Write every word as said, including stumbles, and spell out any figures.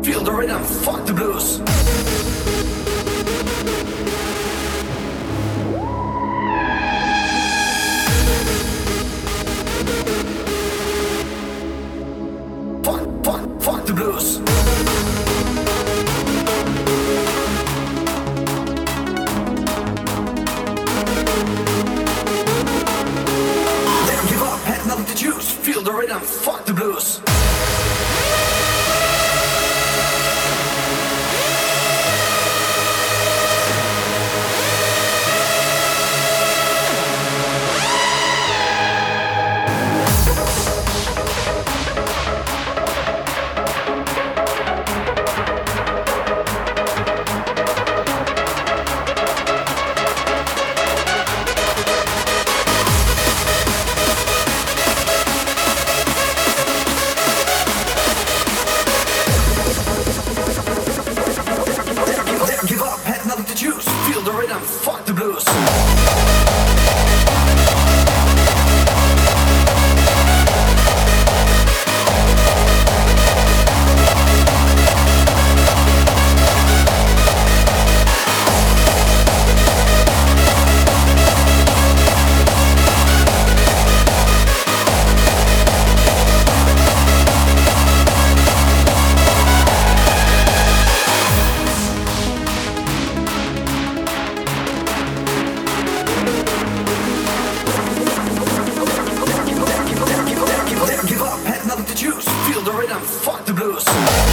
Feel the rhythm, fuck the blues. Fuck, fuck, fuck the blues. They don't give up, had nothing to choose. Feel the rhythm, fuck the blues. Give up, had nothing to choose. Feel the rhythm, fuck the blues. Give up, had nothing to choose. Feel the rhythm, fuck the blues.